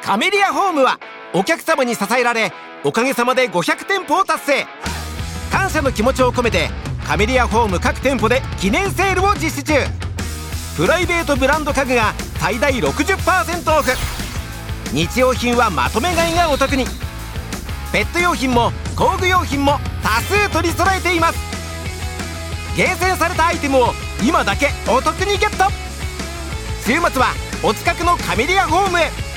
カメリアホームはお客様に支えられおかげさまで500店舗を達成。感謝の気持ちを込めてカメリアホーム各店舗で記念セールを実施中。プライベートブランド家具が最大 60% オフ。日用品はまとめ買いがお得に。ペット用品も工具用品も多数取り揃えています。厳選されたアイテムを今だけお得にゲット。週末はお近くのカメリアホームへ。